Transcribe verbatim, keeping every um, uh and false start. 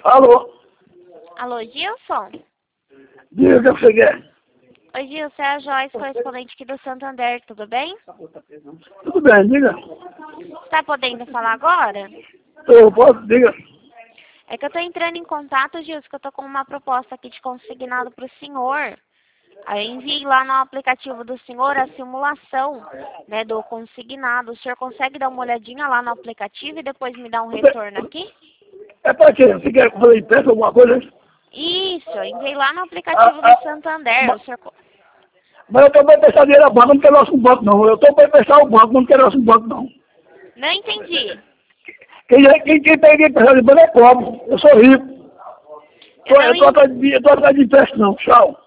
Alô? Alô, Gilson? Diga o que você quer. Oi, Gilson, é a Joyce, correspondente aqui do Santander, tudo bem? Tudo bem, diga. Está podendo falar agora? Eu posso, diga. É que eu tô entrando em contato, Gilson, que eu tô com uma proposta aqui de consignado pro senhor. Aí eu enviei lá no aplicativo do senhor a simulação, né, do consignado. O senhor consegue dar uma olhadinha lá no aplicativo e depois me dar um retorno aqui? É pra quê? Você quer fazer peça alguma coisa? Isso, eu enviei lá no aplicativo Ah, ah, do Santander. mas, O senhor... co- mas eu tô para prestar dinheiro ao banco, não quero nosso banco, não. Eu tô para prestar ao banco, não quero nosso banco, não. Não entendi. Quem, quem, quem tem que prestar de banco é pobre. Eu sou rico. Eu Tô- não Eu tô entendi. atrás de, eu tô atrás de empréstimo, não. Tchau.